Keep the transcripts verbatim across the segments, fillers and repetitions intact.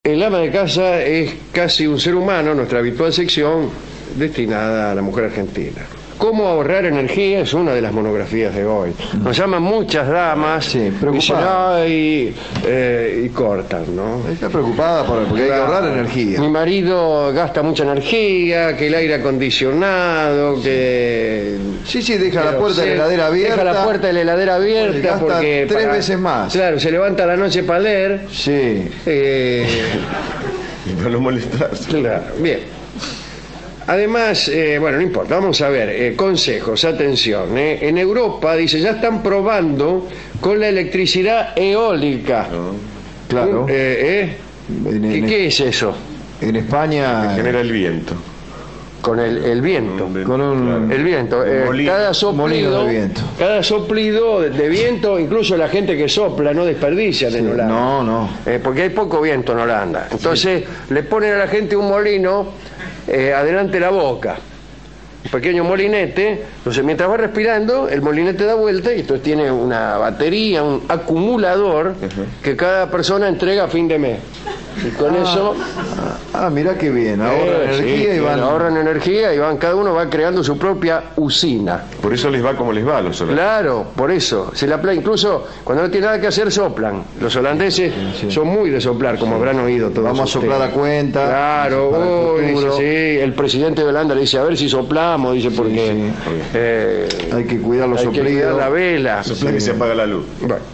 El ama de casa es casi un ser humano, nuestra habitual sección destinada a la mujer argentina. Cómo ahorrar energía es una de las monografías de hoy. Nos llaman muchas damas, sí, dicen, ay, eh, y cortan, ¿no? Está preocupada por, porque hay que ahorrar energía. Mi marido gasta mucha energía, que el aire acondicionado, que... Sí, sí, deja Pero la puerta de la heladera abierta. Deja la puerta de la heladera abierta gasta porque... tres para, veces más. Claro, se levanta a la noche para leer. Sí. Eh, Y para no molestarse. claro, bien. Además, eh, bueno, no importa, vamos a ver, eh, consejos, atención. Eh. En Europa, dice, ya están probando con la electricidad eólica. ¿No? Claro. Eh, eh. En- ¿Qué, en- qué es eso? En España... Genera el viento. Con el, el viento. Con un- El viento. eh, Molino. cada Molino soplido, de viento. cada soplido de, de viento, incluso la gente que sopla no desperdician en Holanda. No, no. Eh, porque hay poco viento en Holanda. Entonces le ponen a la gente un molino eh, adelante de la boca. Un pequeño molinete. Entonces mientras va respirando, el molinete da vuelta y entonces tiene una batería, un acumulador Ujú. que cada persona entrega a fin de mes. Y con eso... Ah, mirá qué bien. Ahorran eh, energía sí, y van... ahorran energía y van, cada uno va creando su propia usina. Por eso les va como les va a los holandeses. Claro, por eso. Se la pla- incluso cuando no tiene nada que hacer, soplan. Los holandeses sí. son muy de soplar, como habrán oído todos. Vamos a soplar ustedes. a cuenta. Claro, para el uy, dice, futuro. sí. El presidente de Holanda le dice, a ver si soplamos, dice, porque sí. eh, Hay que cuidar los hay que soplidos. cuidar la vela. Sopla que se apaga la luz. Bueno,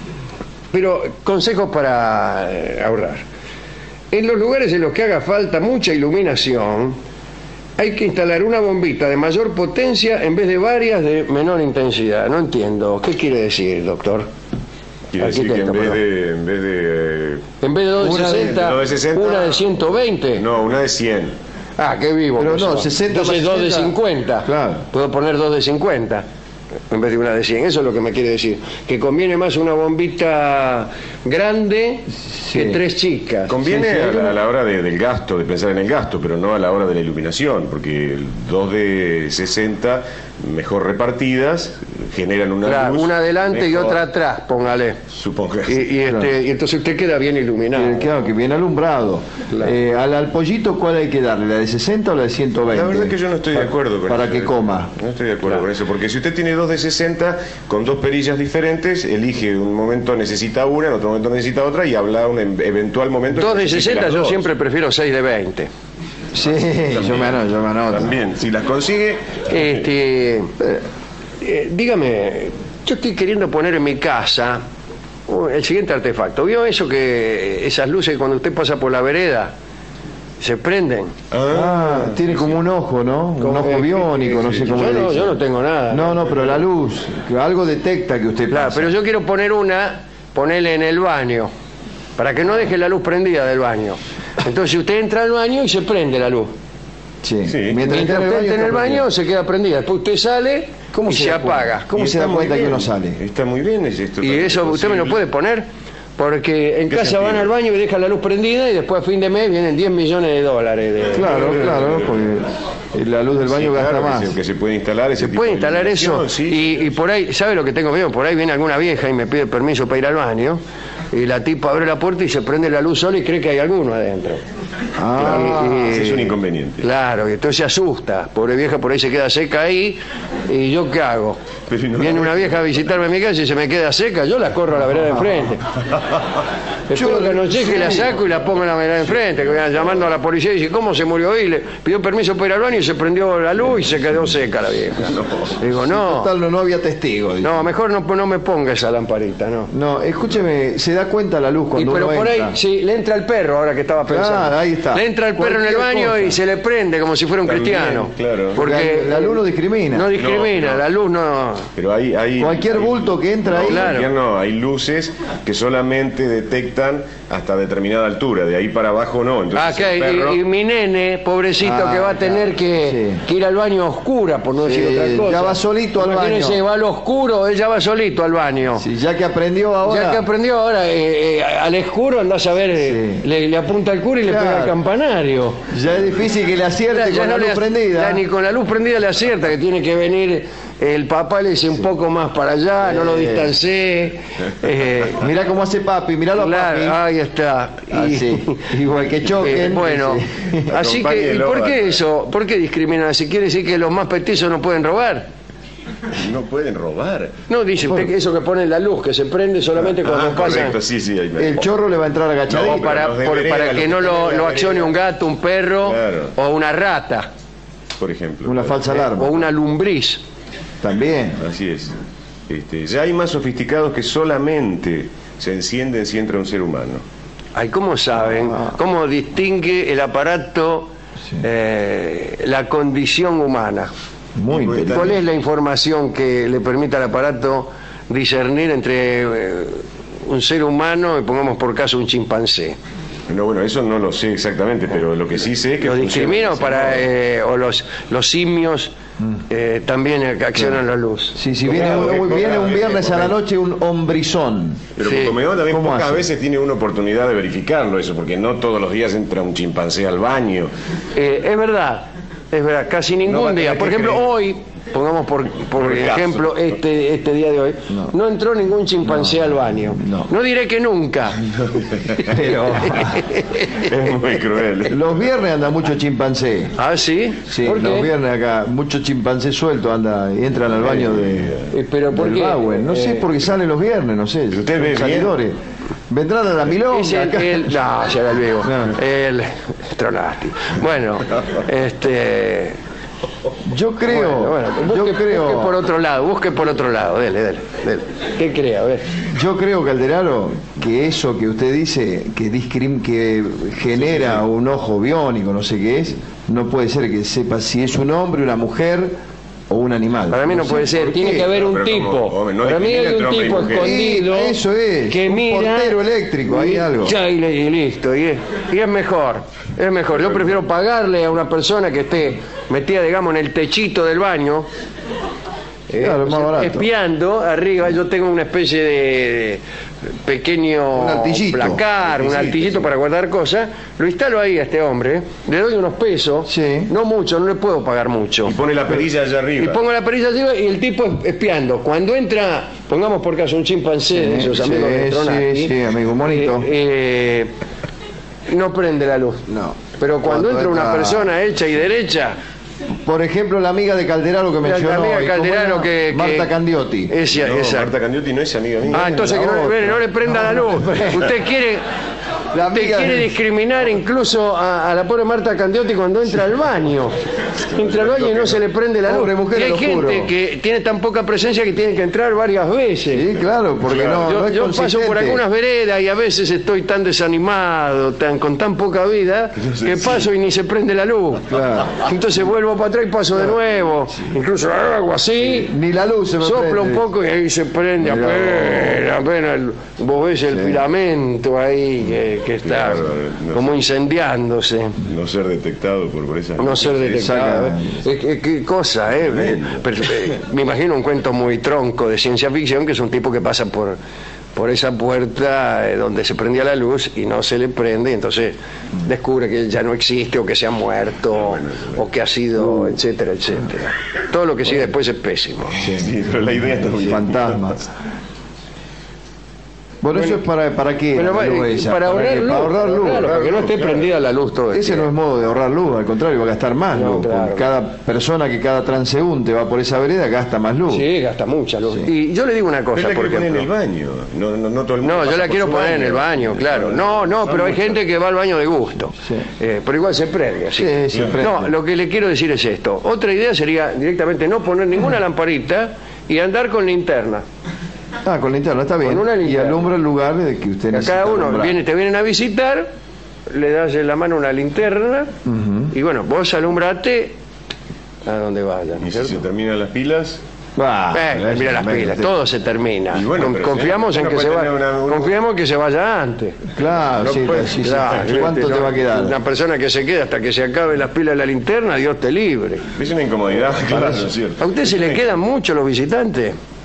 pero consejos para eh, ahorrar. En los lugares en los que haga falta mucha iluminación, hay que instalar una bombita de mayor potencia en vez de varias de menor intensidad. No entiendo. ¿Qué quiere decir, doctor? Quiere decir que en Arquitecto, vez perdón. de, en vez de... En vez de dos de Una de- sesenta, de dos de sesenta, una de ciento veinte. No, una de cien. Ah, qué vivo. Pero que no, soy. sesenta Entonces más dos de sesenta. cincuenta. Claro. Puedo poner dos de cincuenta en vez de una de cien. Eso es lo que me quiere decir. Que conviene más una bombita grande que tres chicas. Conviene Sí, sí, a, hay la, una- a la hora de- del gasto, de pensar en el gasto, pero no a la hora de la iluminación, porque el dos de sesenta, mejor repartidas, generan una Claro, luz una adelante y mejor, otra atrás, póngale. Supongo Y, y, este, Claro. y entonces usted queda bien iluminado. Eh, Claro, que bien alumbrado. Claro. Eh, al, al pollito, ¿cuál hay que darle? ¿La de sesenta o la de ciento veinte? La verdad es que yo no estoy de Para- acuerdo con Para eso. que ¿eh? coma. No estoy de acuerdo Claro. con eso, porque si usted tiene dos de sesenta con dos perillas diferentes, elige en un momento necesita una, en otro momento necesita otra y habla un em- eventual momento. dos que de necesite sesenta las yo dos. siempre prefiero seis de veinte. Sí, yo me anoto, yo me anoto. También, si las consigue, Este, eh, dígame, yo estoy queriendo poner en mi casa uh, el siguiente artefacto. ¿Vio eso que esas luces cuando usted pasa por la vereda se prenden? Ah, tiene como un ojo, ¿no? Un Como- ojo eh, biónico, no sé cómo yo le no, dicen. yo no tengo nada. No, no, pero la luz, que algo detecta que usted Claro, pasa. pero yo quiero poner una, ponerle en el baño, para que no deje la luz prendida del baño. Entonces usted entra al baño y se prende la luz. Sí. Sí. Mientras, Mientras está usted está en el está baño prendido. se queda prendida. Después usted sale ¿Cómo y se se, da cuenta? apaga. ¿Cómo y se da está muy cuenta que bien, uno sale? Está muy bien, es esto. Y eso usted me lo puede poner, porque en ¿Qué casa sentido? van al baño y dejan la luz prendida y después a fin de mes vienen diez millones de dólares. De... Claro, claro, porque la luz del baño Sí, gasta claro, más. que se, que se puede instalar ese ¿Se tipo puede de instalar eso? iluminación, sí. Y, y por ahí, ¿sabe lo que tengo miedo? Por ahí viene alguna vieja y me pide permiso para ir al baño y la tipa abre la puerta y se prende la luz sola y cree que hay alguno adentro. Ah, Y- Ese es un inconveniente. Claro, y entonces se asusta. Pobre vieja por ahí se queda seca ahí. ¿Y yo qué hago? Pero no- Viene una vieja a visitarme en mi casa y se me queda seca, yo la corro a la vereda de enfrente. Espero que anochezca y la saco y la pongo en la vereda de enfrente, que vayan llamando a la policía y dice, ¿cómo se murió hoy? Le pidió permiso para ir al baño y se prendió la luz y se quedó seca la vieja. Digo, no, total, no, no había testigo. dice. no, mejor no, no me ponga esa lamparita, no. No, escúcheme, se da cuenta la luz Y cuando pero uno por entra. ahí, sí, le entra el perro ahora que estaba pensando. Claro, ahí está. Le entra el perro en el Cualquier baño cosa. y se le prende como si fuera un También, cristiano. claro. Porque La- la luz no discrimina. No discrimina, No, no. la luz no. Pero hay, hay Cualquier hay- bulto que entra ahí. Claro. cualquier no, hay luces que solamente detectan hasta determinada altura, de ahí para abajo no. Entonces, Ah, que- el perro- y, y mi nene, pobrecito, Ah, que va a tener claro, que, sí. que ir al baño a oscura, por no decir Sí, otra cosa. ya va solito al Imagínese, baño. va al oscuro, él ya va solito al baño. Sí, ya que aprendió ahora. Ya que aprendió ahora, eh, eh, al oscuro andás a ver, eh, Sí. le, le apunta al cura y Claro. le pega al campanario. Ya es difícil que le acierte Ya con no la luz le- prendida. ya ni con la luz prendida le acierta, que tiene que venir el papá, le dice un poco más para allá, no lo Eh. distancié. eh, Mirá cómo hace papi, mirá a claro, papi. ahí está. Ah, sí. Igual que choquen. Eh, bueno, Sí. así que, ¿y Acompáñelo, por qué vale. eso? ¿Por qué discriminan así? ¿Quiere decir que los más petizos no pueden robar? No pueden robar. No, dice usted que eso que pone la luz, que se prende solamente cuando Ah, pasa. correcto, sí, sí. Ahí me- El chorro le va a entrar agachadito. O para, los de por- vereda, para los que que no lo, tienen la lo accione vereda. un gato, un perro Claro. o una rata Por ejemplo. Una falsa alarma. o una lumbriz. También. Así es. Este, ya hay más sofisticados que solamente se encienden si entra un ser humano. Ay, ¿cómo saben? Ah. ¿Cómo distingue el aparato Sí. eh, la condición humana? Muy Muy inteligente. ¿Cuál es la información que le permite al aparato discernir entre eh, un ser humano y pongamos por caso un chimpancé? No, bueno, eso no lo sé exactamente, pero lo que sí sé es que ¿Los funciona discrimina o de ese para modo. eh, o los, los simios eh, también accionan la luz? Sí, si viene, Claro, un- que viene un corta, viernes a la correcto. noche un hombrizón. Pero Sí. por Comedor también ¿Cómo pocas hace? veces tiene una oportunidad de verificarlo eso, porque no todos los días entra un chimpancé al baño. Eh, es verdad, es verdad, casi No va ningún a día. tener Por que ejemplo, creer. hoy, pongamos por, por Por caso. ejemplo este, este día de hoy, no, No. entró ningún chimpancé al baño. no. diré que nunca. Pero Es muy cruel. los viernes anda mucho chimpancé. ¿Ah, sí? Sí, ¿Por los qué? viernes acá, mucho chimpancé suelto anda y entran al baño de, Eh, pero ¿por del qué? Bauen. No sé, Eh, porque salen los viernes, no sé. ¿Usted ve bien? salidores. Vendrán a la milonga. Es el, acá. el- no, ya era el viejo. No. El Tronati. Bueno, este. Yo creo, Bueno, bueno, busque, yo busque creo, por otro lado, busque por otro lado, dele, dele, dele. ¿Qué cree? A ver. yo creo, Calderaro, que eso que usted dice, que discrim, que genera un ojo biónico, no sé qué es, no puede ser que sepa si es un hombre, una mujer o un animal. Para mí no sé puede ser, por tiene qué. que haber un Pero como, tipo. hombre, no Para mí discrimina hay entre un hombre y tipo mujer. escondido Sí, eso es, que un mira. portero eléctrico, hay algo. Ya, y, le- y listo, y es, y es mejor, es mejor. Yo prefiero pagarle a una persona que esté metida, digamos, en el techito del baño. eh, Claro, es más barato. espiando arriba. Yo tengo una especie de pequeño Un artillito. placar, un Artillito, artillito sí. para guardar cosas. Lo instalo ahí a este hombre, le doy unos pesos, Sí. no mucho, no le puedo pagar mucho. Y pone la perilla allá Y arriba. pongo la perilla arriba y el tipo es- espiando. Cuando entra, pongamos por caso un chimpancé de esos Sí, amigos de sí, Tronati, sí, amigo, bonito. eh, eh, no prende la luz. No. Pero cuando, Cuando entra una entra- persona hecha y derecha, Por ejemplo, la amiga de Calderaro que la mencionó. amiga ¿cómo Calderano era? que, que- Marta Candiotti. Esa, No, esa. Marta Candiotti no es amiga mía. Ah, entonces que no, la le- no le otra. prenda la luz. Usted quiere, La usted amiga quiere de- discriminar incluso a, a la pobre Marta Candiotti cuando entra al baño. Entra al baño y no se le prende la luz. Pobre mujer, y hay lo juro. gente que tiene tan poca presencia que tiene que entrar varias veces. Sí, claro, porque Claro. no, Yo, no es yo paso por consistente. algunas veredas y a veces estoy tan desanimado, tan, con tan poca vida, que paso y ni se prende la luz. Claro. Entonces vuelvo para atrás y paso de nuevo. Incluso hago así, Ni la luz se me soplo un prende. poco y ahí se prende Mirá apenas, apenas el- vos ves el Sí. filamento ahí que, que está Claro, no como sé. incendiándose. No ser detectado por, por esa. No ser detectado. Exactamente. Es que- Qué cosa, ¿eh? Tremendo. Pero, eh, me imagino un cuento muy tronco de ciencia ficción, que es un tipo que pasa por, por esa puerta eh, donde se prendía la luz y no se le prende, y entonces descubre que ya no existe, o que se ha muerto, o que ha sido, etcétera, etcétera. Todo lo que sigue después es pésimo. Sí, pero la idea está muy bien. Fantasmas. Bueno, eso es para, para qué. Pero, la luz eh, esa? para ahorrar qué? luz, Para ahorrar luz. claro, para que no esté claro. prendida la luz todo el Ese no tiempo. es modo de ahorrar luz, al contrario, va a gastar más No, luz. claro. Porque cada persona que cada transeúnte va por esa vereda gasta más luz. Sí, gasta mucha luz. Y yo le digo una Pero cosa, la por quiere poner en el ejemplo. baño. No, no, no todo el mundo No, yo pasa la por quiero su poner en el baño, claro. No, no, pero hay gente que va al baño de gusto. Sí. Eh, pero igual se prende así. Sí, se prende. No, lo que le quiero decir es esto. Otra idea sería directamente no poner ninguna lamparita y andar con linterna. Ah, con linterna, está bien. Con una y linterna. alumbra el lugar de que usted A necesita cada uno alumbrar. viene, te vienen a visitar, le das en la mano una linterna Ujú. y bueno, vos alumbrate a donde vayan, Y si ¿cierto? se terminan las pilas, Ah, Eh, eso mira las me- pilas, te- todo se termina. Y bueno, Con- pero confiamos si en uno que se puede vaya, tener una- un- confiamos en que se vaya antes. Claro, No sí, puede- sí, sí. Claro, ¿Cuánto ¿viste? te va a No, quedar? Una persona que se queda hasta que se acaben las pilas de la linterna, Dios te libre. es una incomodidad, claro, es cierto. ¿A usted se le quedan mucho los visitantes?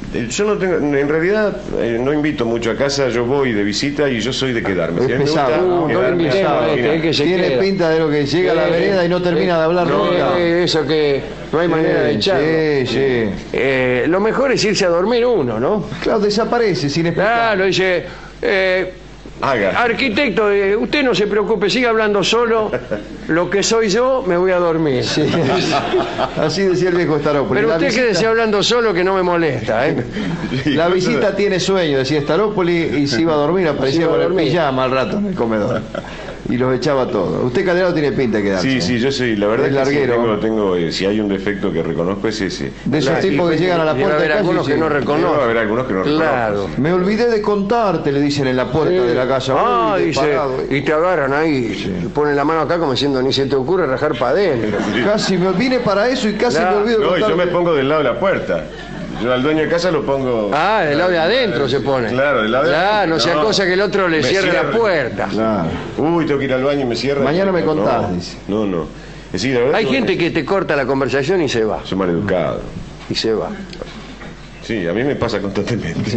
Yo no tengo, en realidad eh, no invito mucho a casa, yo voy de visita y yo soy de quedarme. Es Si a mí me pesado, gusta ¿no? No le quedarme, invitemos a este, mira, eh, que se Tiene queda. pinta de lo que llega a la Eh, vereda y no termina eh, de hablar no, nunca. eh, eso que no hay manera de echarlo. Sí, sí. Eh, lo mejor es irse a dormir uno, ¿no? Claro, desaparece sin explicar. Claro, dice, eh, haga. arquitecto, eh, usted no se preocupe, siga hablando solo, lo que soy yo, me voy a dormir. Sí. Así decía el viejo Staropoli. Pero La usted visita- quédese hablando solo que no me molesta, ¿eh? La visita tiene sueño, decía Staropoli, y se iba a dormir, aparecía Se iba a con el dormir. pijama al rato en el comedor. Y los echaba todos. Usted, Calderaro, tiene pinta de quedarse. Sí, sí, yo soy, la verdad Es es que sí, larguero. tengo, tengo, eh, si hay un defecto que reconozco es ese. De esos Claro, tipos y- que llegan a la y debe puerta de haber casa y algunos que dicen, no reconocen. Debe haber algunos que no Claro. reconozco, sí. me olvidé de contarte, le dicen en la puerta de la casa. Ah, Uy, dice, parado. y te agarran ahí, y ponen la mano acá como diciendo, ni se te ocurre rajar para adentro. Casi me vine para eso y casi Claro. me olvido de No, y yo contarte. me pongo del lado de la puerta. Yo al dueño de casa lo pongo... Ah, del lado de adentro se pone. Claro, del lado de Claro, adentro. no sea No. cosa que el otro le Me cierre la cierra. puerta. Claro. Uy, tengo que ir al baño y me cierra. Mañana me No, contás, dice. No, no. Es decir, la verdad Hay que gente que te corta la conversación y se va. soy maleducado. Y se va. Sí, a mí me pasa constantemente.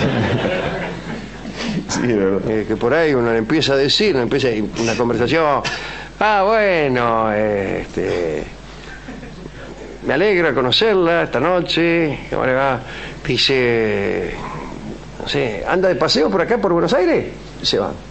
Sí, de verdad. Eh, que por ahí uno le empieza a decir, uno empieza una conversación. Ah, bueno, eh, este, me alegra conocerla esta noche. ¿Cómo le va? Dice, no sé, ¿anda de paseo por acá, por Buenos Aires? Y se van.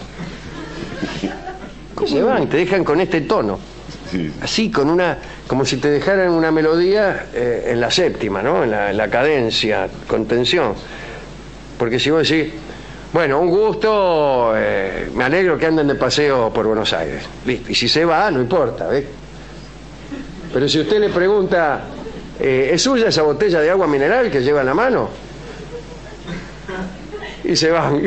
Y se van, te dejan con este tono. Sí. Así, con una, como si te dejaran una melodía eh, en la séptima, ¿no? En la, en la cadencia, con tensión. Porque si vos decís, bueno, un gusto, eh, me alegro que anden de paseo por Buenos Aires. Listo. Y si se va, no importa, ¿ves? Pero si usted le pregunta, eh, ¿es suya esa botella de agua mineral que lleva en la mano? Y se van.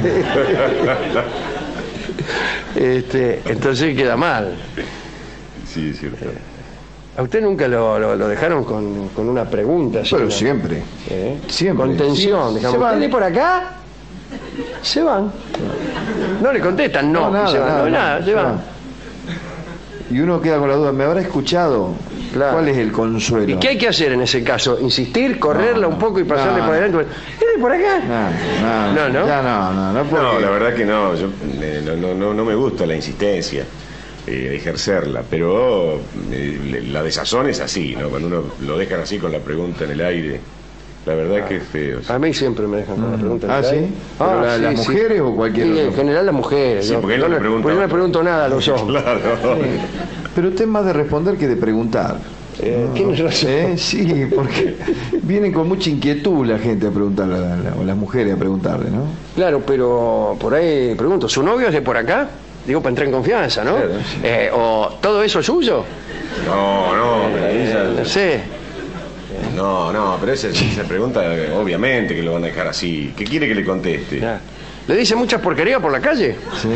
este, entonces queda mal. Sí, es cierto. ¿A usted nunca lo, lo- lo dejaron con, con una pregunta? así, Pero ¿no? siempre. ¿Eh? Siempre. Con tensión. Sí, digamos, se van. ¿usted viene por acá? Se van. No le contestan, no. No, nada, se van. nada, no, nada, nada, se se van. van. Y uno queda con la duda, ¿me habrá escuchado? Claro. ¿Cuál es el consuelo? ¿Y qué hay que hacer en ese caso? ¿Insistir, correrla No, un poco y pasarle no, por adelante? ¿Viene por acá? No, no, No, no. Ya no, no, no, porque- No, la verdad que no. Yo, eh, no, no, no, no me gusta la insistencia, eh, ejercerla, pero eh, la desazón es así, ¿no? Cuando uno lo dejan así con la pregunta en el aire, la verdad es que es feo. sí. A mí siempre me dejan con la pregunta. Ah, ¿verdad? ¿sí? ¿Pero la- las mujeres o cualquier Sí, otro? en general las mujeres. Sí, yo- porque él yo no le pregunta porque yo no a le otro. pregunto nada a los hombres. Claro. Pero usted es más de responder que de preguntar. Eh, tienes razón. ¿Eh? Sí, porque vienen con mucha inquietud la gente a preguntarle, a la- la- o las mujeres a preguntarle, ¿no? Claro, pero por ahí pregunto, ¿su novio es de por acá? Digo, para entrar en confianza, ¿no? Claro, sí. Eh, ¿O todo eso es suyo? No, no, pero Eh, esa- no sé. no, no, pero esa, esa pregunta, eh, obviamente que lo van a dejar así. ¿Qué quiere que le conteste? Ya. ¿Le dice muchas porquerías por la calle? Sí.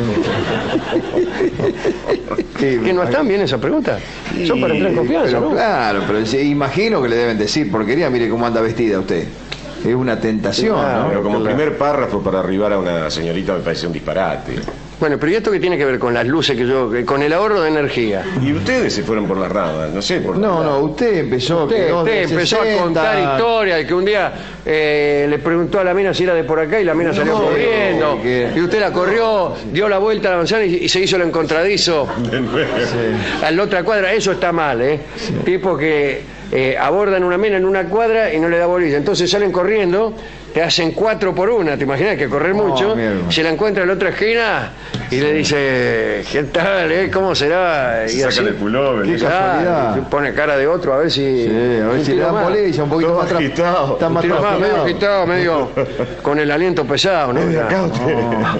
¿Que no están bien esas preguntas? Son para entrar en confianza, Pero ¿no? claro, pero sí, imagino que le deben decir porquería, mire cómo anda vestida usted. Es una tentación, Claro. ¿no? Pero como Claro. primer párrafo para arribar a una señorita me parece un disparate. Bueno, pero ¿y esto qué tiene que ver con las luces que yo... que- con el ahorro de energía? Y ustedes se fueron por las ramas, no sé, por No, no, usted empezó... que Usted, dos usted de empezó a sesenta. contar historias de que un día eh, le preguntó a la mina si era de por acá y la mina salió No, corriendo que- y usted la corrió, dio la vuelta a la manzana y, y se hizo el encontradizo De nuevo. a la otra cuadra. Eso está mal, ¿eh? Tipo que eh, abordan una mina en una cuadra y no le da bolilla. Entonces salen corriendo, te hacen cuatro por una, ¿te imaginas? Que correr No, mucho. mierda. Se la encuentra en la otra esquina y le dice, ¿qué tal, eh? ¿Cómo será? Y Se sacan el pullover. Qué ¿no? Claro, casualidad. se pone cara de otro a ver si... Sí, a ver un si le tiro dan más. bolilla, un poquito Todo más atrás. agitado. Está Un más tiro más, medio transpirado. agitado, medio con el aliento pesado, ¿no? Es de acá usted.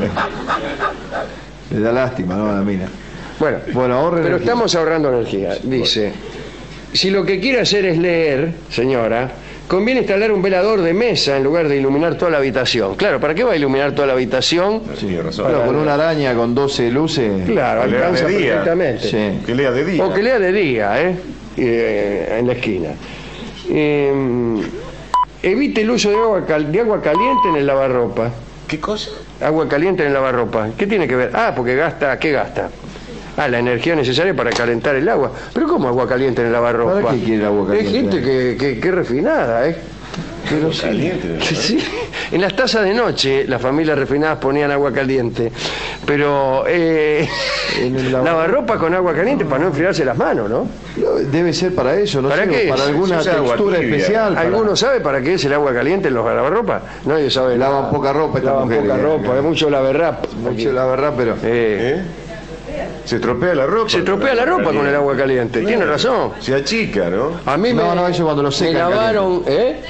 Le da lástima, ¿no? A la mina. Bueno, Bueno, ahorre pero energía. estamos ahorrando energía. Dice, si lo que quiere hacer es leer, señora, conviene instalar un velador de mesa en lugar de iluminar toda la habitación. Claro, ¿para qué va a iluminar toda la habitación? Sí, tiene razón. Claro, con una araña con doce luces. Claro, Lea de alcanza día. perfectamente. Sí. Que lea de día. O que lea de día, ¿eh? Eh, en la esquina. Eh, evite el uso de agua, cal- de agua caliente en el lavarropa. ¿Qué cosa? Agua caliente en el lavarropa. ¿Qué tiene que ver? Ah, porque gasta, ¿qué gasta? Ah, la energía necesaria para calentar el agua. ¿Pero cómo agua caliente en el lavarropa? ¿Para qué quiere agua Hay caliente? gente que, que, que refinada, ¿eh? Pero sí. Caliente. Sí, sí. En las tazas de noche las familias refinadas ponían agua caliente, pero eh, En el lavar- lavarropa con agua caliente para no enfriarse las manos, ¿no? No, debe ser para eso, ¿no? ¿Para sé, qué para es? alguna Se usa agua textura tibia. especial. para- ¿Alguno sabe para qué es el agua caliente en los lavarropas? Nadie sabe. Lavan nada. poca ropa estas Lavan mujeres. poca ropa, hay mucho laverrap. Mucho, la verdad, pero... Eh, ¿Eh? Se estropea la ropa. se estropea la ropa con el agua caliente, tiene razón. Se achica, ¿no? A mí No, me, no, eso cuando lo me secan lavaron, ¿eh?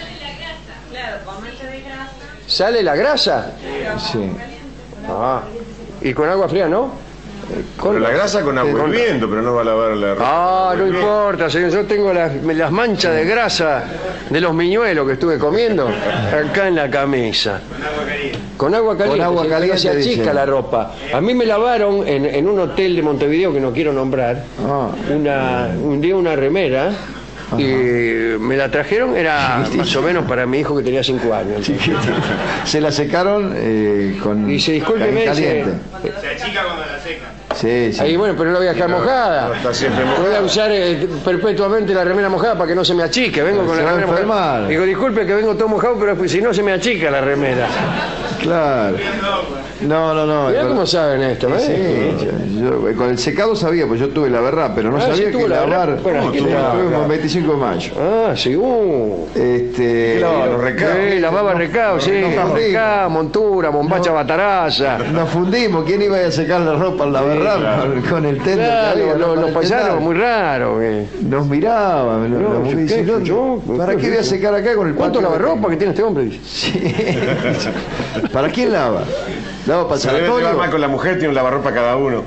¿Sale la grasa? Sí. Ah, y con agua fría, ¿no? Con Pero la grasa con agua con- hirviendo, pero no va a lavar la ropa. Ah, no importa, señor. Yo tengo las, las manchas de grasa de los miñuelos que estuve comiendo acá en la camisa. Con agua caliente. Con agua señor, caliente, se achica dice. la ropa. A mí me lavaron en, en un hotel de Montevideo que no quiero nombrar. Ah. Una, un día una remera. Y me la trajeron, era más o menos para mi hijo que tenía cinco años. Se la secaron eh, con Y dice, discúlpeme, caliente. Se achica cuando la secan. Sí, sí. Ahí bueno, pero no la voy a dejar mojada. no está siempre Voy a mojada. usar eh, perpetuamente la remera mojada para que no se me achique. Vengo con Se la va a remera mojada. enfermar. Digo, disculpe que vengo todo mojado, pero pues, si no se me achica la remera. Claro. No, no, no. Mirá con- cómo saben esto, ¿eh? Sí, yo- yo- con el secado sabía, pues yo tuve la verdad, pero no Ah, sí sabía tuvo que la verdad. lavar. Bueno, Sí, que la- tuve como veinticinco de mayo. Ah, sí, uh. Este, Claro, los recados. Sí, lavaba recados, sí. nos fundimos. Recado, montura, bombacha, bataraza. Nos fundimos. ¿Quién iba a sacar la ropa al lavar con, con el tender? que Claro, había, los, ¿no? los Con el paisanos, tender? muy raro. eh. Nos miraban. No, la yo mujer qué dice, sé, "¿Dónde? yo- ¿Para qué voy a secar acá con el ¿Cuánto patio que lavarropa que tiene este hombre? Dice. Sí. ¿Para quién lava? ¿Lava para el Se debe llevar sanatorio? mal con la mujer, tiene un lavarropa cada uno.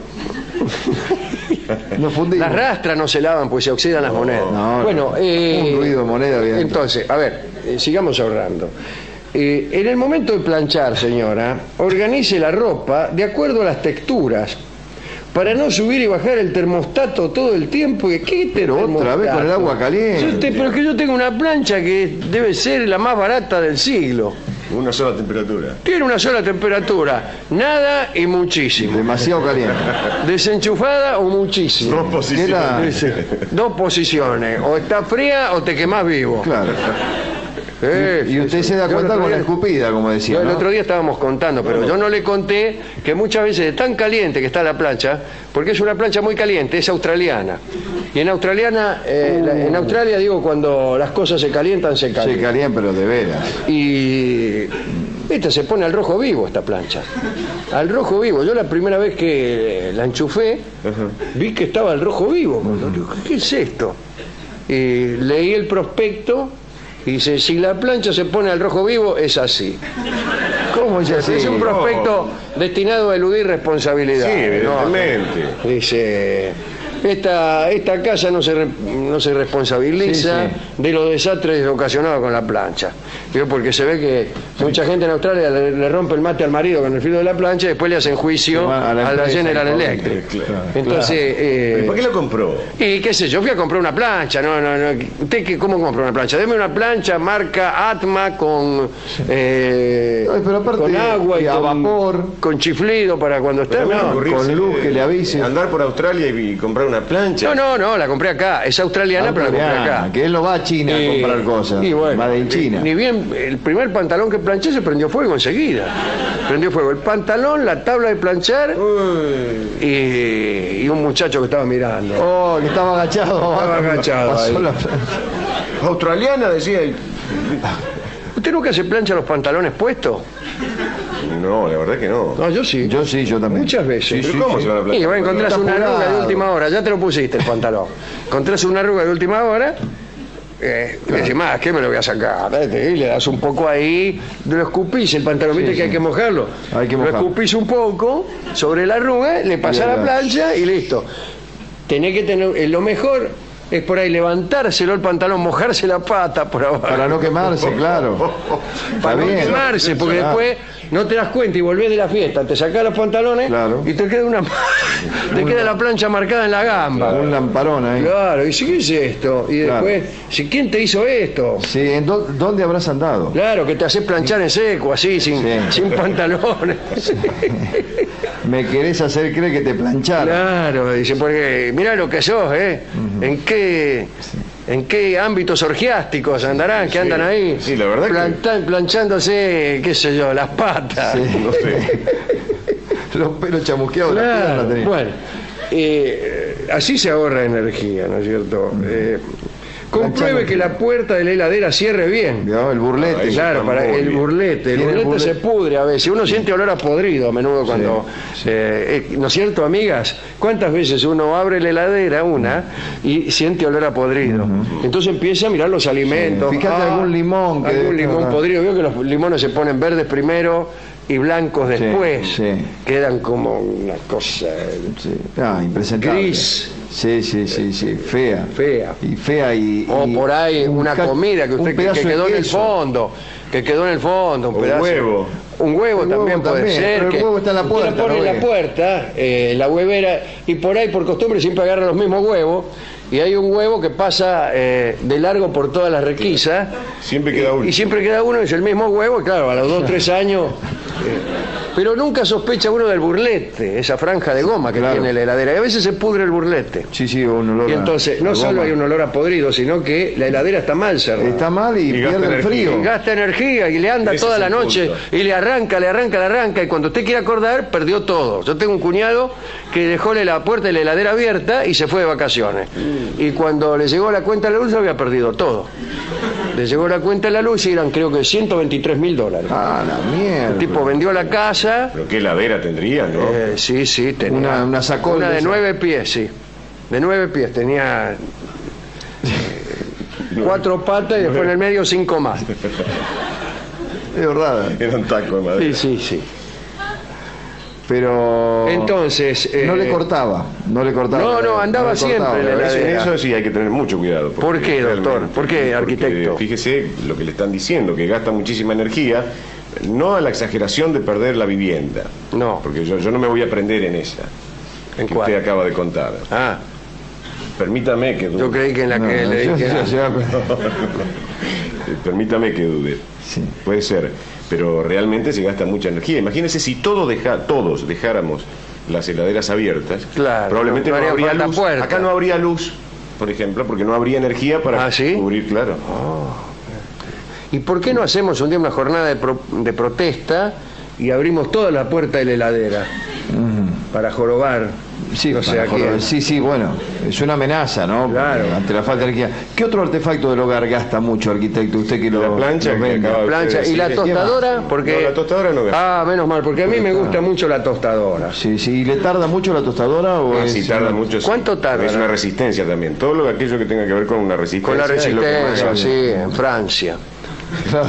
Nos fundimos. Las rastras no se lavan porque se oxidan las monedas. no, bueno, no. eh, Un ruido de moneda había dentro. entonces, a ver, eh, sigamos ahorrando. Eh, en el momento de planchar, señora, organice la ropa de acuerdo a las texturas para no subir y bajar el termostato todo el tiempo. ¿Y ¿Qué Pero otra vez con el agua caliente. Yo te- pero es que yo tengo una plancha que debe ser la más barata del siglo. Una sola temperatura. Tiene una sola temperatura, nada y muchísimo. Demasiado caliente. Desenchufada o muchísimo. Dos posiciones. Era- Dice, dos posiciones, o está fría o te quemás vivo. Claro. Eh, Y usted se da yo el cuenta otro con la día- escupida, como decía. yo el ¿no? otro día estábamos contando, pero yo no le conté que muchas veces de tan caliente que está la plancha, porque es una plancha muy caliente, es australiana. Y en australiana, eh, la- en Australia digo cuando las cosas se calientan, se Se calientan. caliente, pero de veras. Y esta se pone al rojo vivo esta plancha. Al rojo vivo. Yo la primera vez que la enchufé, vi que estaba al rojo vivo. Digo, ¿qué es esto? Y leí el prospecto y dice, si la plancha se pone al rojo vivo, es así. ¿Cómo es así? Es un prospecto destinado a eludir responsabilidad. Sí, evidentemente. Dice, esta, esta casa no se, re- no se responsabiliza Sí, de los desastres ocasionados con la plancha. Digo, porque se ve que mucha gente en Australia le, le rompe el mate al marido con el filo de la plancha y después le hacen juicio A a la la, empresa, General claro. Electric. Claro. Entonces, eh, ¿Y por qué lo compró? y qué sé yo, fui a comprar una plancha, no, no, no. ¿Usted qué, cómo compra una plancha? Deme una plancha marca Atma con, eh, Ay, pero aparte, con agua y y a con, vapor. con chiflido para cuando esté. Pero No, ocurrirse con luz de- que le avise. Andar por Australia y, y comprar una plancha. no, no, no, la compré acá. Es australiana, pero la compré Australiana, acá. que él no va a China Y- a comprar cosas. y bueno, va de en China. Ni bien, el primer pantalón que planché se prendió fuego enseguida. Prendió fuego el pantalón, la tabla de planchar Uy. y, y un muchacho que estaba mirando. Oh, que estaba agachado. Estaba agachado Pasó ahí. la- Australiana, decía. y- ¿Usted nunca se plancha los pantalones puestos? No, la verdad que no. No, yo sí. Yo sí, yo también. Muchas veces. ¿Pero cómo se van a Y planchar? bueno, encontrás Está una arruga de apurado. última hora, ya te lo pusiste el pantalón. Encontrás una arruga de última hora, eh, y decís, más, ¿qué me lo voy a sacar? Y le das un poco ahí, lo escupís el pantalón, viste Sí, que hay sí. que mojarlo. Hay que lo mojarlo. escupís un poco sobre la arruga, le pasás Y la ya. plancha y listo. Tenés que tener, eh, lo mejor es por ahí levantárselo el pantalón, mojarse la pata por abajo. Para no quemarse, claro. Está Para no bien. quemarse, porque Ah. después no te das cuenta y volvés de la fiesta, te sacás los pantalones Claro. y te queda una te queda la plancha marcada en la gamba. Un lamparón ahí. Claro, y si ¿qué es esto? Y Claro. después, si ¿quién te hizo esto? Sí, ¿en dó- ¿dónde habrás andado? Claro, que te haces planchar en seco, así, sin, Sí. sin pantalones. Me querés hacer creer que te plancharon. Claro, dice, porque mirá lo que sos, ¿eh? ¿En qué, ¿En qué ámbitos orgiásticos andarán? Sí, que andan ahí sí, la verdad que- planta- planchándose, qué sé yo, las patas. Sí. No sé. Los pelos chamusqueados, la Claro, pierna tenía. bueno, eh, así se ahorra energía, ¿no es cierto? Eh, compruebe Planchando. que la puerta de la heladera cierre bien. Mirá, el burlete. Ah, eso Claro, está para muy el bien. burlete. El Tiene burlete, el burlete. se pudre a veces. Uno siente olor a podrido a menudo cuando... eh, eh, ¿no es cierto, amigas? ¿Cuántas veces uno abre la heladera, una, y siente olor a podrido? Entonces empieza a mirar los alimentos. Sí. Fíjate algún limón que Algún debe limón estar- podrido. Veo que los limones se ponen verdes primero y blancos Sí, después. sí. Quedan como una cosa Sí. Ah, impresentable. Gris. Sí, sí, sí, sí, fea. fea. Y fea y... O y por ahí un una ca- comida que un usted que, pedazo que de quedó en el queso. fondo, que quedó en el fondo, un, Un pedazo. huevo. Un huevo El también huevo puede también, ser. pero el que huevo está en la usted puerta, lo pone ¿no en la ve? puerta, eh, la huevera, y por ahí por costumbre siempre agarran los mismos huevos, y hay un huevo que pasa eh, de largo por toda la requisa. Siempre queda uno. Y siempre queda uno, es el mismo huevo, y claro, a los dos, tres años. eh, pero nunca sospecha uno del burlete, esa franja de goma que Claro. tiene la heladera. Y a veces se pudre el burlete. Sí, sí, un olor Y a- entonces, no a solo goma. hay un olor a podrido, sino que la heladera está mal cerrada. Está mal y, Y gasta pierde el energía. frío. Y gasta energía y le anda Ese toda es la el noche punto. y le arranca, le arranca, le arranca, y cuando usted quiere acordar, perdió todo. Yo tengo un cuñado que dejóle la puerta de la heladera abierta y se fue de vacaciones. Y cuando le llegó la cuenta de la luz, había perdido todo. Le llegó la cuenta de la luz y eran creo que ciento veintitrés mil dólares. Ah, la mierda. El tipo vendió la casa. Pero qué heladera tendría, ¿no? Eh, sí, sí, tenía Una- una sacola una de de esa. nueve pies, sí. De nueve pies, tenía eh, cuatro patas y después en el medio cinco más. Es horrada. Era un taco de madera. Sí, sí, sí. Pero... Entonces... No eh, le cortaba, no le cortaba. No, no, andaba le siempre cortaba. en la Eso, heladera. eso sí hay que tener mucho cuidado. porque ¿Por qué, doctor? realmente- ¿Por qué, porque, arquitecto? Fíjese lo que le están diciendo, que gasta muchísima energía, no a la exageración de perder la vivienda. No. Porque yo, yo no me voy a prender en esa ¿En que cuál? usted acaba de contar. Ah, Permítame que dude. yo creí que en la No, que no, le yo- dije... yo- yo- Eh, Permítame que dude. Sí. Puede ser, pero realmente se gasta mucha energía. Imagínese si todos, deja, todos dejáramos las heladeras abiertas, Claro, probablemente no no, haría habría falta luz. puerta. Acá no habría luz, por ejemplo, porque no habría energía para ¿Ah, sí? cubrir, claro. ¿Y por qué no hacemos un día una jornada de, pro- de protesta y abrimos toda la puerta de la heladera para jorobar? Sí, no sé para a quién. joder. sí, sí, bueno, es una amenaza, ¿no? Claro. Ante la falta de energía. ¿Qué otro artefacto del hogar gasta mucho, arquitecto? Usted que lo La plancha lo que vende. acaba de- Plancha. ¿Y la Sí, tostadora? Porque... No, la tostadora no gasta. Ah, menos mal, porque a mí me gusta mucho la tostadora. Sí, sí. ¿Y le tarda mucho la tostadora o Ah, es- sí, tarda mucho. sí. ¿Cuánto tarda? Es una resistencia también. Todo lo aquello que tenga que ver con una resistencia. Con la es lo que más resistencia, gasta. sí, en Francia. Claro.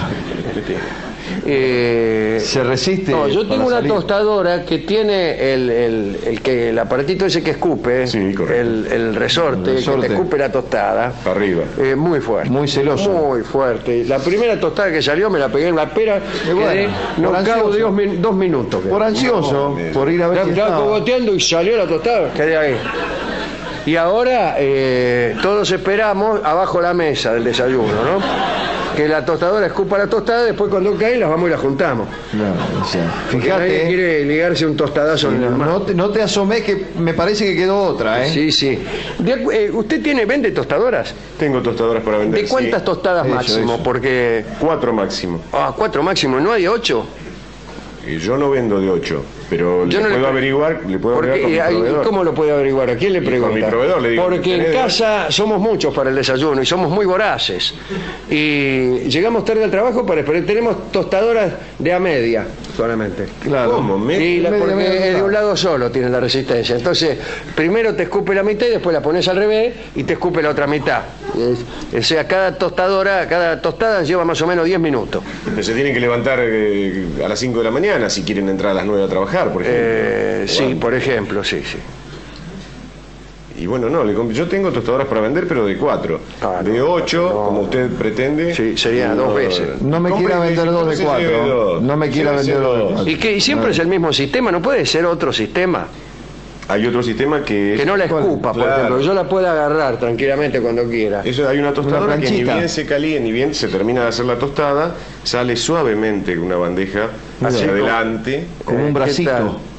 Eh, Se resiste. no, yo para tengo una salir. tostadora que tiene el, el, el, que, el aparatito ese que escupe, Sí, correcto. el, el resorte, El que resorte. te escupe la tostada. Para arriba. Eh, muy fuerte. Muy celoso. Muy fuerte. La primera tostada que salió me la pegué en la pera, quedé bueno, por nocao ansioso. de dos, min- dos minutos. quedé. Por ansioso, No, por ir a ver Ya si estaba estaba. cogoteando y salió la tostada, quedé ahí. Y ahora eh, todos esperamos abajo la mesa del desayuno, ¿no? Que la tostadora escupa la tostada, después cuando cae las vamos y las juntamos. Claro, o sea, Porque nadie fíjate, quiere ligarse un tostadazo en el no, mar. no te, no te asomes que me parece que quedó otra, ¿eh? Sí, sí. De acu- eh, ¿Usted tiene, vende tostadoras? Tengo tostadoras para vender. ¿De cuántas sí. tostadas Eso, máximo? eso. Porque... Cuatro máximo. Ah, cuatro máximo, ¿no hay de ocho? Y yo no vendo de ocho, pero Yo le no le puedo pre- averiguar, le puedo Porque, averiguar con mi eh, ¿y proveedor. ¿Cómo lo puede averiguar? ¿A quién le Y con pregunta? mi proveedor le digo, Porque en ¿tenés de casa somos muchos para el desayuno y somos muy voraces. Y llegamos tarde al trabajo para esperar. Tenemos tostadoras de a media solamente. Claro. ¿Cómo? Me- Y la- media, porque media, media. de un lado solo tiene la resistencia. Entonces, primero te escupe la mitad y después la pones al revés y te escupe la otra mitad. Es- o sea, cada tostadora, cada tostada lleva más o menos diez minutos. Pero se tienen que levantar eh, a las cinco de la mañana si quieren entrar a las nueve a trabajar, por ejemplo. Eh, sí, Bueno. por ejemplo, sí, sí. Y bueno, no, le comp- yo tengo tostadoras para vender, pero de cuatro. Ah, de no, ocho, no. como usted pretende. Sí, sería dos veces. No me Compre- quiera vender dos de entonces cuatro. lleve dos. No me quiera Llévese vender dos de dos. cuatro. Y que y siempre es el mismo sistema, no puede ser otro sistema Hay otro sistema que es... que no la escupa, por Claro. ejemplo, que yo la pueda agarrar tranquilamente cuando quiera. Eso, hay una tostadora que ni planchita. bien se calienta, ni bien se termina de hacer la tostada, sale suavemente una bandeja hacia Así como- adelante. Como un ¿Qué bracito. tal?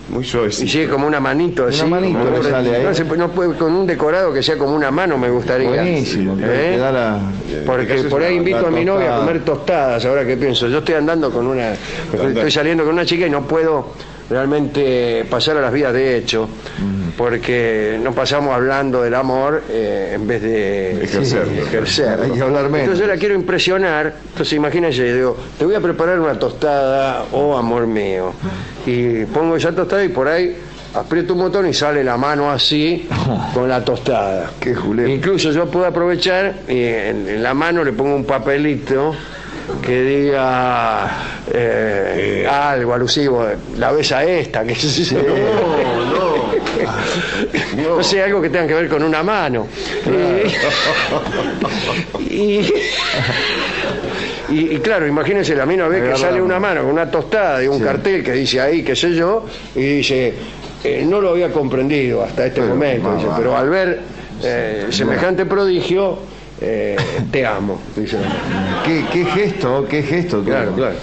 Muy suavecito. Y sigue como una manito así. Una manito como le sale ahí. No, se- no puede, con un decorado que sea como una mano me gustaría. Buenísimo, que ¿Eh? te da la... Porque Eso es por ahí una- invito la a mi novia a tostada. comer tostadas, ahora que pienso. Yo estoy andando con una... Estoy saliendo con una chica y no puedo realmente pasar a las vías de hecho, porque no pasamos hablando del amor eh, en vez de Ejercerlo. sí, ejercerlo. Hay que hablar menos. Entonces yo la quiero impresionar, entonces imagínense, digo, te voy a preparar una tostada, oh amor mío, y pongo esa tostada y por ahí aprieto un botón y sale la mano así con la tostada. Qué julete. Incluso yo puedo aprovechar y en, en la mano le pongo un papelito que diga eh, algo alusivo, la besa esta, que sé yo. No, No sé, algo que tenga que ver con una mano. Y, y, y- y claro, imagínense, la mina ve que Agarra sale la una mano. mano con una tostada y un Sí. cartel que dice ahí, qué sé yo, y dice, eh, no lo había comprendido hasta este Pero, momento, va, dice, va. pero al ver eh, semejante prodigio, eh, te amo, dice la mina. ¿Qué, qué gesto, qué gesto. Claro, claro.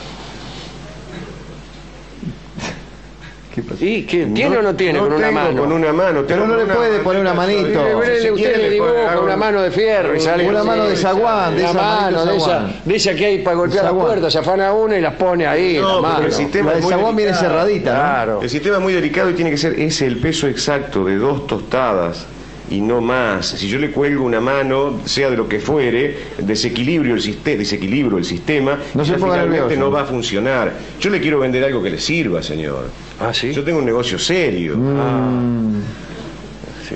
¿Qué pasó? ¿Y qué, tiene o no tiene con una tengo mano? Con una mano. Pero no le puede poner una manito. Y le- le- usted le dibuja una mano de fierro y sale Una así. mano de zaguán, de Una esa manito mano de esa, zaguán. de esa que hay para golpear las Zaguán. puertas, se afana una y las pone ahí, No, la pero mano. el sistema La de es muy zaguán viene delicado. cerradita, ¿no? Claro. El sistema es muy delicado y tiene que ser ese el peso exacto de dos tostadas y no más. Si yo le cuelgo una mano, sea de lo que fuere, desequilibrio el, siste- desequilibrio el sistema, No y se ya ponga finalmente nervioso. no va a funcionar. Yo le quiero vender algo que le sirva, señor. Ah, sí. Yo tengo un negocio serio. Mm, Sí.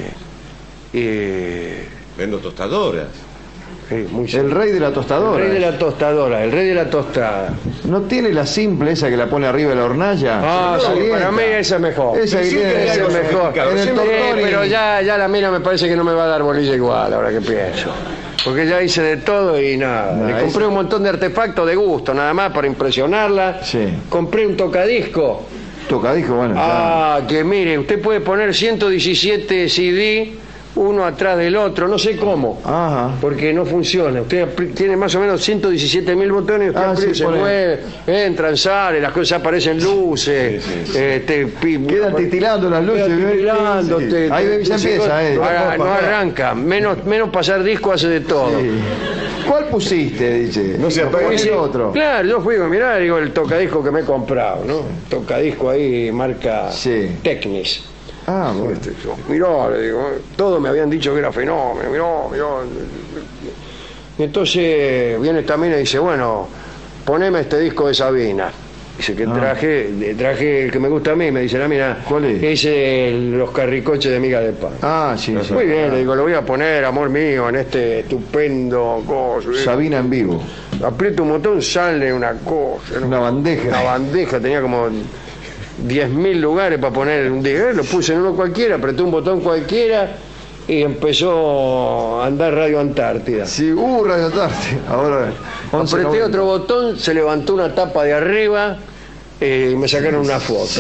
Eh, Vendo tostadoras. sí, muy el serio. rey de la El tostadora. rey de la tostadora, el rey de la tostada. ¿No tiene la simple esa que la pone arriba de la hornalla? Ah, Se sí, calienta. para mí esa es mejor. Esa que Sí, tiene que hay Esa algo es mejor. sofisticado. En el Sí, Tortoni. pero ya, ya la mina me parece que no me va a dar bolilla igual, ahora que pienso. Porque ya hice de todo y nada. No, Le compré esa- un montón de artefactos de gusto, nada más para impresionarla. Sí. Compré un tocadisco. Tocadisco, bueno. Ah, que mire, usted puede poner ciento diecisiete C D uno atrás del otro, no sé cómo. ya. Ajá. Porque no funciona. Usted apri- tiene más o menos ciento diecisiete mil botones, usted Ah, aprieta, sí, se pone- mueve, entran, salen, las cosas aparecen luces. Sí, sí, sí. eh, te pi- Quedan titilando las luces. Quedan titilando, Sí. te- Ahí te- ya te- empieza, eh. No, arran- no arranca. Menos, menos pasar disco hace de todo. Sí. ¿Cuál pusiste? Dice. No se Dijo, apaga pon Dice, el otro. Claro, yo fui a mirar, digo, el tocadisco que me he comprado, ¿no? Tocadisco ahí, marca Sí. Technis. Ah, bueno. Este, yo, mirá, le digo, todos me habían dicho que era fenómeno, mirá, mirá. Y entonces viene esta mina y dice, bueno, poneme este disco de Sabina. Dice que Ah. traje, traje el que me gusta a mí, me dice la mina. ¿Cuál es? Es el- Los Carricoches de Miga de Pan. Ah, sí, sí. Muy bien, le digo, lo voy a poner, amor mío, en este estupendo coso. Sabina en vivo. Aprieto un botón, sale una cosa. Una bandeja. Una bandeja, tenía como diez mil lugares para poner un disco. Lo puse en uno cualquiera, apreté un botón cualquiera y empezó a andar Radio Antártida. Sí, uh, Radio Tarde. Ahora. once Apreté noventa. otro botón, se levantó una tapa de arriba eh, y me sacaron una foto.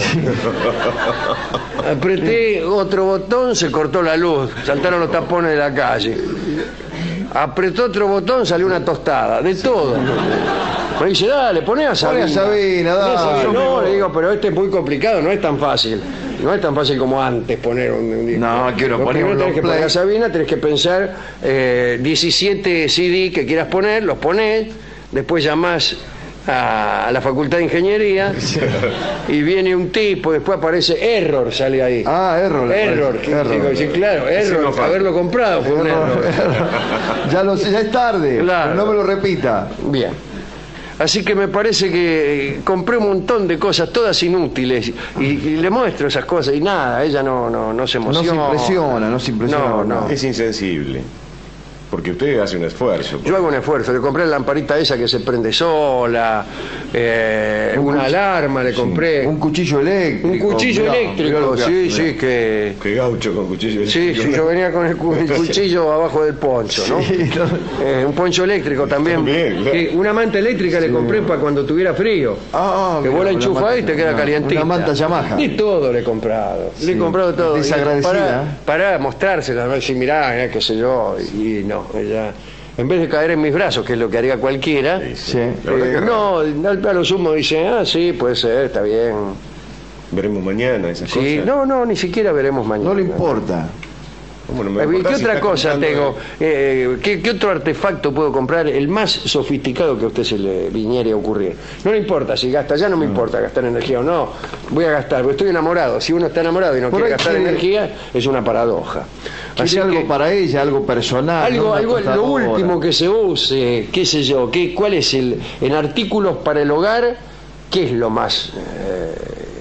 Apreté otro botón, se cortó la luz, saltaron los tapones de la calle. Apretó otro botón, salió una tostada, de todo. Me dice, dale, poné a Sabina. Poné a Sabina, Poné a dale. Sabina. No, le digo, pero este es muy complicado, no es tan fácil. No es tan fácil como antes poner un, un disco. No, quiero Lo poner primero un tenés que long poner play. a Sabina, tenés que pensar eh, diecisiete C D que quieras poner, los ponés, después llamás a, a la Facultad de Ingeniería y viene un tipo, después aparece Error, sale ahí. Ah, error. le Error, parece. que- Error. que- sí, claro, Ese no Error, falta. haberlo comprado fue un Error, error. error. Ya lo sé, ya es tarde. Claro. pero no me lo repita. Bien. Así que me parece que eh, compré un montón de cosas, todas inútiles, y, y le muestro esas cosas y nada, ella no, no, no se No se emociona. impresiona, no se impresiona. No, no. Es insensible. Porque usted hace un esfuerzo. Yo hago un esfuerzo, le compré la lamparita esa que se prende sola, eh, Un una cuch- alarma le compré, Un cuchillo eléctrico. un cuchillo mirá, mirá eléctrico, lo que sí, hace, sí, que... Que gaucho con cuchillo. Sí, sí, yo venía con el, cu- el cuchillo abajo del poncho, ¿no? Sí, no. Eh, un poncho eléctrico también. También, claro. Que una manta eléctrica le compré para cuando tuviera frío. Ah, ah, Que mira, vos la una enchufás manta- y te queda una- calientita. Una manta Yamaha. Y todo le he comprado. Le he Sí, comprado todo. desagradecida. Para, para mostrársela, ¿no? Decir, mirá, mirá, qué sé yo. Y no, ella, en vez de caer en mis brazos, que es lo que haría cualquiera, Sí, sí. Sí. La verdad eh, que no, al- a lo sumo dice, ah, sí, puede ser, está bien. Veremos mañana esas Sí, cosas. no, no, ni siquiera veremos mañana. No le importa. ¿Cómo no me Eh, importa ¿Qué si otra está cosa contando- tengo? Eh, ¿qué, qué otro artefacto puedo comprar? El más sofisticado que a usted se le viniera a ocurrir. No le importa si gasta, ya no me importa gastar energía o no. Voy a gastar, porque estoy enamorado. Si uno está enamorado y no Por quiere ahí gastar quiere- energía, es una paradoja. Quiere Así algo que, para ella, algo personal. algo, no una algo lo tostadora. último que se use, qué sé yo, qué, cuál es el, en artículos para el hogar, qué es lo más eh,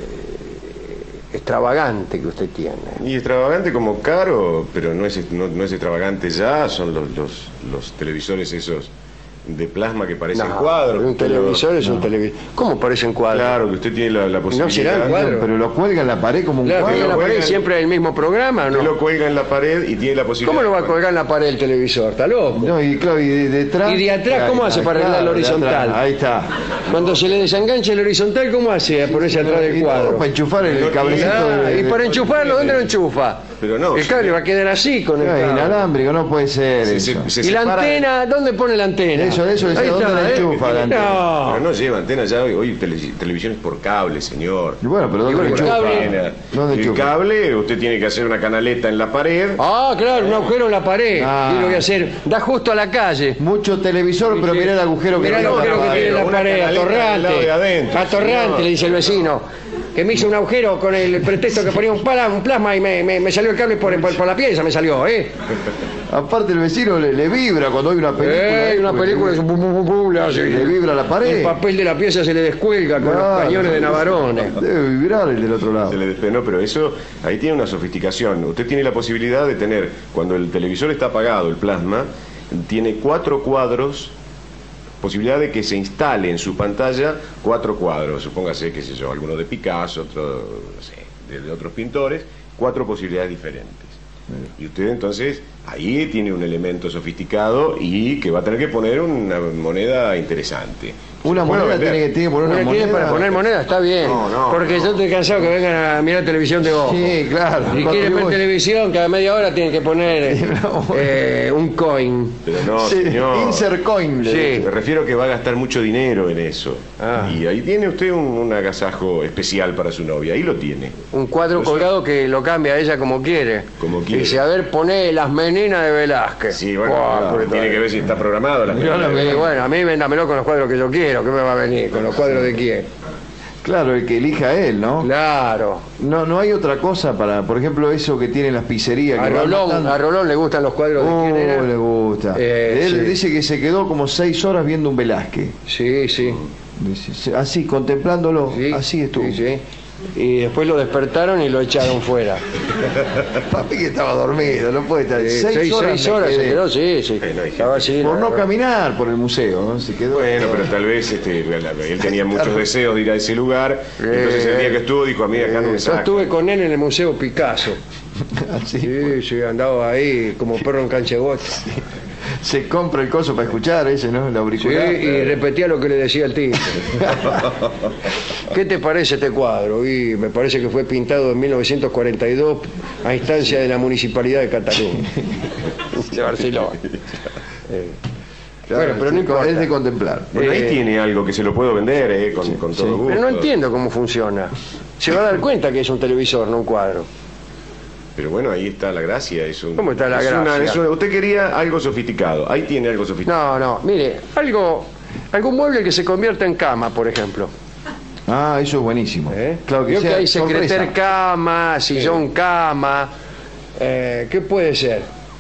extravagante que usted tiene. Y extravagante como caro, pero no es, no, no es extravagante ya, son los, los, los televisores esos de plasma que parecen No, cuadros. un Pero- televisor es un televisor. ¿Cómo parecen cuadros? Claro, que usted tiene la, la posibilidad. serán cuadros. Pero lo cuelga en la pared como un Claro, cuadro. que en la lo pared cuelgan- siempre hay el mismo programa, ¿o Usted no? lo cuelga en la pared y tiene la posibilidad. ¿Cómo lo va a de- colgar en la pared el televisor? ¿Está loco? No, y claro, y de, detrás. ¿Y de atrás Ahí cómo está, hace para arreglar el claro, de horizontal? atrás, ahí está. Cuando se le desengancha el horizontal, ¿cómo hace a ponerse atrás Y del no, cuadro? para enchufar el No, cablecito. Ah, de- y de- para enchufarlo, ¿dónde lo enchufa? Pero no, El cable sí. va a quedar así con el Ah, cable. inalámbrico, no puede ser Se- eso. se- se ¿Y la separa- antena? ¿Dónde pone la antena? Eso, eso, decía, Ahí ¿dónde está, la ¿eh? enchufa la antena? No. Pero no lleva antena ya, hoy, hoy tele- televisiones por cable, señor. Y bueno, pero Y ¿dónde bueno, lo el enchufa? cable- Antena. ¿Dónde el enchufa? cable, usted tiene que hacer una canaleta en la pared. Ah, claro, un agujero en la pared. Ah. Tiene que hacer. Da justo a la calle. Mucho televisor, pero Sí. mirá el agujero que Mirá el tiene agujero que la tiene en la Una pared, canaleta del lado atorrante. de adentro, Atorrante, señor. le dice el vecino. Que me hizo un agujero con el pretexto que ponía un, pala- un plasma y me, me- me salió el cable por, por- por la pieza, me salió, ¿eh? Aparte el vecino le, le vibra cuando hay una película. Eh, una porque película, le, eso, pum, pum, pum, pum, le hace. le vibra la pared. El papel de la pieza se le descuelga con Claro. los cañones de Navarones. Debe vibrar el del otro lado. Se le despeinó, pero eso, ahí tiene una sofisticación. Usted tiene la posibilidad de tener, cuando el televisor está apagado, el plasma, tiene cuatro cuadros, posibilidad de que se instale en su pantalla cuatro cuadros, supóngase, qué sé yo, alguno de Picasso, otro, no sé, de, de otros pintores, cuatro posibilidades diferentes. Y usted entonces ahí tiene un elemento sofisticado y que va a tener que poner una moneda interesante. Una Se puede moneda vender. tiene que, tiene que poner una Mira, tiene moneda. para poner moneda, está bien. No, no, porque no. yo estoy cansado que vengan a mirar televisión de vos. Sí, claro. Si Cuando quieren ver vos- televisión, cada media hora tienen que poner eh, un coin. Pero no, Sí, señor. insert coin. le Sí. dice. Me refiero que va a gastar mucho dinero en eso. Ah. Y ahí tiene usted un, un agasajo especial para su novia. Ahí lo tiene. Un cuadro Lo sé. colgado que lo cambia a ella como quiere. Como quiere. Dice, a ver, poné Las Meninas de Velázquez. Sí, bueno, Buah, claro, porque tiene que ver si está programado la Yo no película. me- bueno, a mí véndamelo con los cuadros que yo quiero. ¿Qué me va a venir? ¿Con los cuadros de quién? Claro, el que elija él, ¿no? Claro. No, no hay otra cosa para, por ejemplo, eso que tienen las pizzerías. A que van Rolón, matando. a Rolón le gustan los cuadros de Oh, quién era. le gusta. Eh, Él sí. dice que se quedó como seis horas viendo un Velázquez. Sí, sí. Dice, se- así, contemplándolo, sí, así estuvo. sí, sí. Y después lo despertaron y lo echaron fuera. Papi que estaba dormido, no puede estar. Eh, seis, seis, horas, seis me horas se quedé. quedó, sí, sí. Bueno, hay Estaba así. Por la no verdad. caminar por el museo, ¿no? Se quedó. Bueno, pero tal vez este, él tenía muchos deseos de ir a ese lugar. Eh, Entonces el día que estuvo dijo, a mí acá no me Yo saca. estuve con él en el Museo Picasso. Así. Sí, sí, andaba ahí como perro en canchegota. Se compra el coso para escuchar ese, ¿no? El Sí, auricular. y repetía lo que le decía el tipo. ¿Qué te parece este cuadro? Y me parece que fue pintado en mil novecientos cuarenta y dos a instancia de la Municipalidad de Cataluña, de Barcelona. Eh, Claro, bueno, pero no es de- importa. es de contemplar. Bueno, ahí Eh, tiene algo que se lo puedo vender, eh, con, con todo sí. gusto. Pero no entiendo cómo funciona. Se va a dar cuenta que es un televisor, no un cuadro. Pero bueno, ahí está la gracia. Es un, ¿Cómo está la es una- gracia? es una- usted quería algo sofisticado. Ahí tiene algo sofisticado. No, no, mire, algo, algún mueble que se convierta en cama, por ejemplo. Ah, eso es buenísimo. ¿Eh? Claro que, Vio que sea hay secreter sorpresa. cama, sillón cama. Eh, ¿Qué puede ser?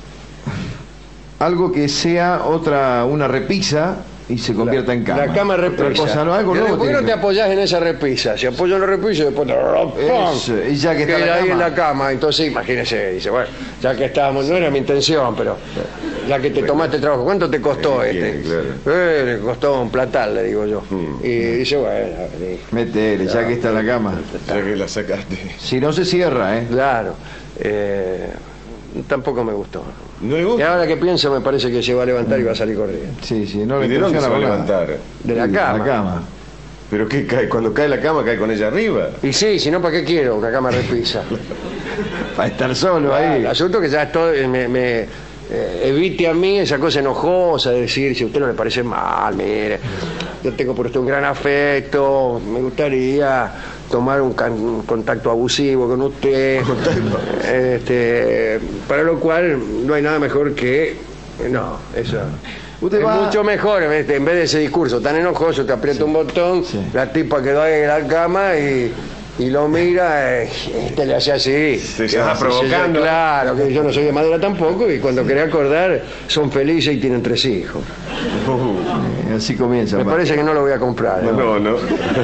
Algo que sea otra, una repisa y se convierta en cama. La cama repisa. Otra cosa, no, algo Y nuevo ¿Por qué no tiene te que- apoyás en esa repisa? Si apoyo en la repisa y después te... Eso, y ya que está la Queda ahí cama. en la cama. Entonces, imagínese, dice, bueno, ya que estábamos, no era mi intención, pero ya que te tomaste el trabajo, ¿cuánto te costó Eh, este? bien, claro. Eh, le costó un platal, le digo yo. Mm. Y dice, bueno, vení. Métele, ya que está en la cama. Ya que la sacaste. Si no se cierra, ¿eh? Claro. Eh, tampoco me gustó. No le Y gusta. ahora que pienso, me parece que se va a levantar y va a salir corriendo. Sí, sí, no le ¿Y de dónde se va a funciona con nada. levantar? De la Sí, cama. La cama. ¿Pero qué cae? Cuando cae la cama, cae con ella arriba. Y sí, si no, ¿para qué quiero una cama repisa? Para estar solo Ah, ahí. el asunto que ya estoy, me, me, eh, evite a mí esa cosa enojosa de decir, si a usted no le parece mal, mire, yo tengo por usted un gran afecto, me gustaría tomar un, can- un contacto abusivo con usted, este, para lo cual no hay nada mejor que, no, eso. Usted es va- mucho mejor, en vez, de, en vez de ese discurso tan enojoso, te aprieta un botón, Sí. la tipa quedó ahí en la cama y, y lo mira, eh, te le hace así. Se está Sí, provocando. sí, claro, que yo no soy de madera tampoco, y cuando quería acordar, son felices y tienen tres hijos. Eh, Así comienza. Me parece que no lo voy a comprar. ¿eh? No, no.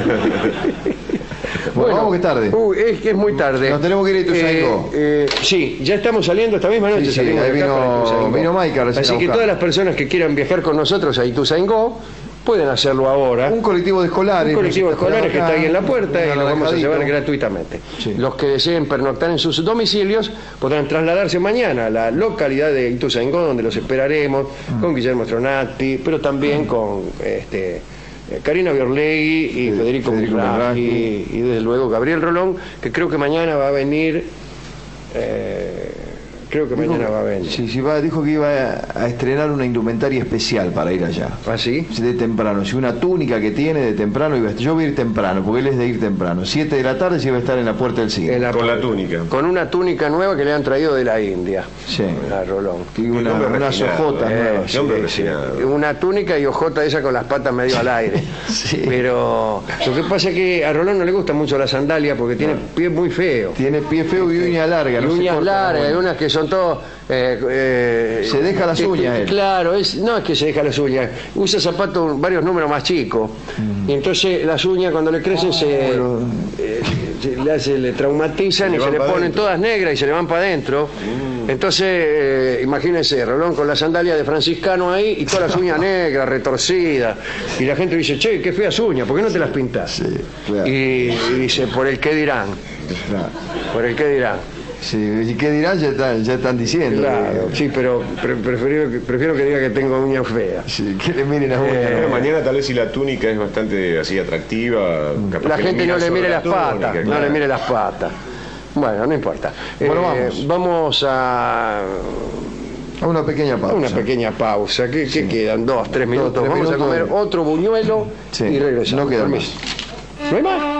Bueno, vamos que es tarde. Uy, es que es muy tarde. Nos tenemos que ir a Ituzaingó. Eh, eh, sí, ya estamos saliendo esta misma noche. Sí, sí, salimos ahí de acá vino- para Ituzaingó. vino Maica recién Así a que buscar. todas las personas que quieran viajar con nosotros a Ituzaingó pueden hacerlo ahora. Un colectivo de escolares. Un colectivo de nos está escolares que está ahí en la puerta Un y lo vamos a anaranjadito. llevar gratuitamente. Sí. Los que deseen pernoctar en sus domicilios podrán trasladarse mañana a la localidad de Ituzaingó, donde los esperaremos, Mm. con Guillermo Stronati, pero también con este, eh, Karina Biorlegui y Sí, Federico Federico Murraghi Murraghi. y desde luego Gabriel Rolón, que creo que mañana va a venir. eh, creo que Dijo- mañana va a venir. Sí, sí, va- dijo que iba a, a estrenar una indumentaria especial para ir allá. ¿Ah, sí? Sí, de temprano, si una túnica que tiene de temprano, iba a estar- yo voy a ir temprano, porque él es de ir temprano. Siete de la tarde se iba a estar en la puerta del cine. En la- Con la túnica. Con una túnica nueva que le han traído de la India. Sí. A Rolón. Y una, Qué hombre unas refinado, ojotas eh. nuevas. Qué hombre Sí, refinado. sí. Una túnica y ojota esa con las patas medio al aire. Sí. Pero lo que pasa es que a Rolón no le gusta mucho la sandalia porque tiene pies muy feos. Tiene pie feo y uña larga. Y no se uñas corta la largas, hay uña. unas que son todos... eh, eh, Se deja las que- uñas él. Claro, es, no es que se deja las uñas, usa zapatos varios números más chicos. Mm. Y entonces las uñas cuando le crecen se, eh, se- le, hace- le traumatizan Se y le se van le pa' ponen dentro. todas negras y se le van para adentro. Entonces, eh, imagínense, Rolón con la sandalia de franciscano ahí y todas las uñas negras, retorcidas. Y la gente dice, che, qué feas uñas, ¿por qué no te las pintas? Sí, claro. Y, y dice, por el qué dirán, Claro. por el qué dirán. Sí, ¿y qué dirán? Ya están, ya están diciendo. Claro, sí, pero pre- prefiero, que- prefiero que diga que tengo uñas feas. Sí, que le miren las uñas. Eh, Pero mañana tal vez si la túnica es bastante así atractiva, capaz La que gente mira no le sobre mire la las túnica, patas, no claro. le mire las patas. Bueno, no importa. Bueno, Eh, vamos. vamos a A una pequeña pausa. una pequeña pausa. ¿Qué, qué quedan? Dos, tres minutos. tres Vamos minutos. a comer otro buñuelo Sí, y regresamos. no queda Permiso. ¿No hay más?